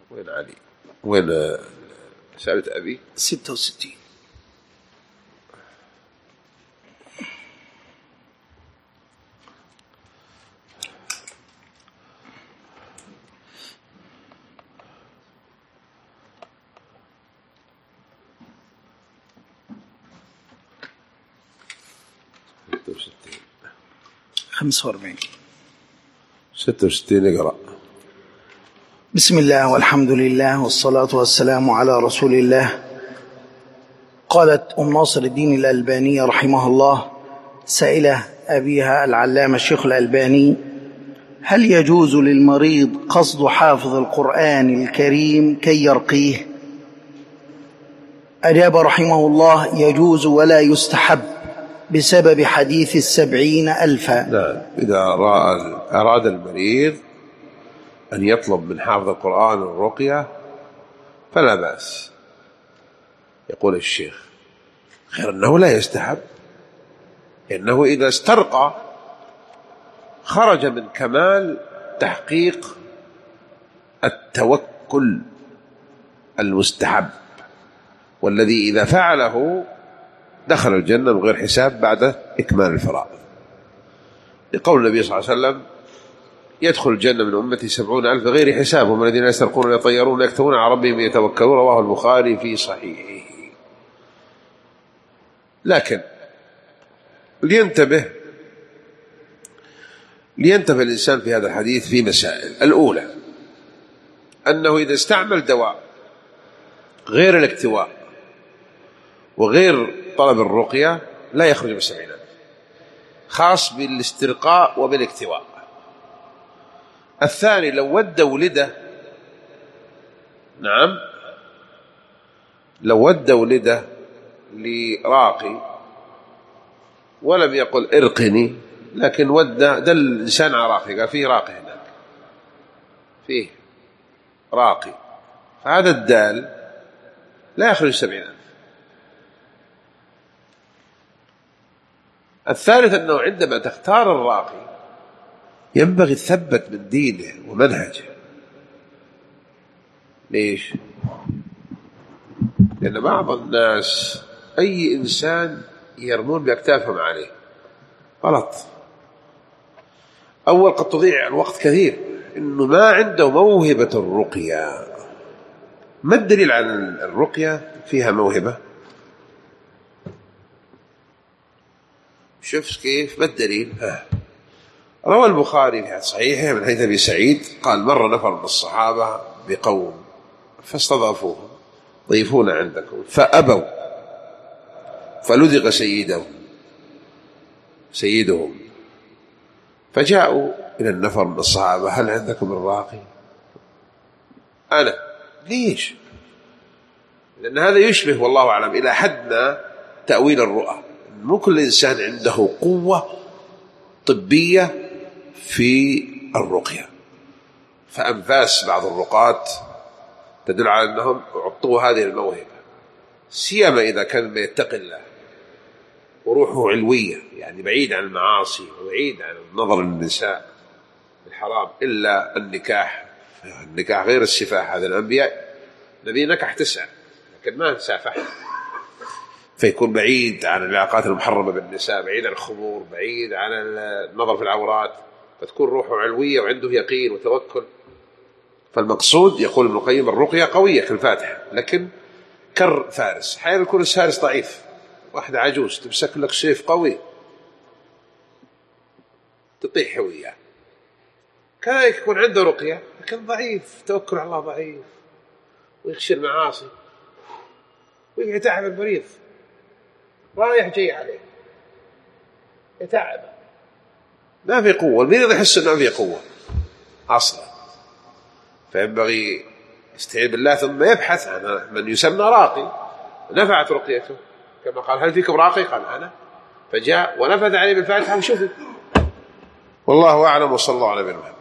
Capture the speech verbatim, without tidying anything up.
وين علي؟ وين سألة أبي؟ ستة وستين. خمسة وأربعين. ستة وستين. اقرأ. بسم الله والحمد لله والصلاة والسلام على رسول الله. قالت أم ناصر الدين الألباني رحمه الله سائلة أبيها العلامة الشيخ الألباني: هل يجوز للمريض قصد حافظ القرآن الكريم كي يرقيه؟ أجاب رحمه الله: يجوز ولا يستحب بسبب حديث السبعين ألفا. نعم، إذا أراد المريض أن يطلب من حافظ القرآن الرقية فلا بأس. يقول الشيخ غير أنه لا يستحب، لأنه إذا استرقى خرج من كمال تحقيق التوكل المستحب، والذي إذا فعله دخل الجنة بغير حساب بعد إكمال الفرائض، لقول النبي صلى الله عليه وسلم: يدخل الجنة من أمتي سبعون ألف بغير حساب، ومن الذين يسرقون ويطيرون يكتبون على ربهم يتوكلون. رواه البخاري في صحيحه. لكن لينتبه لينتبه الإنسان في هذا الحديث في مسائل. الأولى أنه إذا استعمل دواء غير الاكتواء وغير طلب الرقية لا يخرج من سبعين ألف، خاص بالاسترقاء وبالاكتواء. الثاني لو ود ولده، نعم، لو ود ولده لراقي ولم يقل ارقني، لكن ود دل الإنسان على راقي، قال فيه راقي هناك، فيه راقي، فهذا الدال لا يخرج سبعين ألف. الثالث أنه عندما تختار الراقي ينبغي الثبت من دينه ومنهجه. ليش؟ لأن بعض الناس أي إنسان يرمون بأكتافهم عليه، غلط. أول قد تضيع الوقت كثير، إنه ما عنده موهبة الرقية. ما الدليل على الرقية فيها موهبة؟ شوف كيف، ما الدليل؟ ها. روى البخاري في صحيحه من حديث أبي سعيد قال: مر نفر من الصحابة بقوم فاستضافوهم: ضيفونا عندكم، فأبوا، فلدغ سيدهم سيدهم فجاءوا إلى النفر من الصحابة: هل عندكم الراقي؟ أنا. ليش؟ لأن هذا يشبه والله أعلم إلى حدنا تأويل الرؤى. مو كل إنسان عنده قوة طبية في الرقية، فأنفاس بعض الرقاة تدل على أنهم أعطوا هذه الموهبة، سيما إذا كان يتقي الله وروحه علوية، يعني بعيد عن المعاصي وبعيد عن النظر للنساء الحرام، إلا النكاح. النكاح غير السفاح، هذا الأنبياء الذي نكح تسعة لكن ما سافح، فيكون بعيد عن العلاقات المحرمة بالنساء، بعيد عن الخمور، بعيد عن النظر في العورات، فتكون روحه علوية وعنده يقين وتوكل. فالمقصود يقول ابن القيم: الرقية قوية كالفاتحة، لكن كر فارس، حين يكون الفارس ضعيف، واحدة عجوز تمسك لك سيف قوي تطيح وياه. كذلك يكون عنده رقية لكن ضعيف، توكل على الله ضعيف، ويخشى المعاصي ويتعب المريض، رايح جاي عليه يتعب، ما في قوة، المريض يحس أنه في قوة أصلا. فينبغي يستعين بالله ثم يبحث عن من يسمى راقي. نفعت رقيته كما قال: هل فيكم راقي؟ قال: أنا. فجاء ونفذ عليه بالفاتحة وشفي. والله أعلم، وصلى الله على نبينا محمد.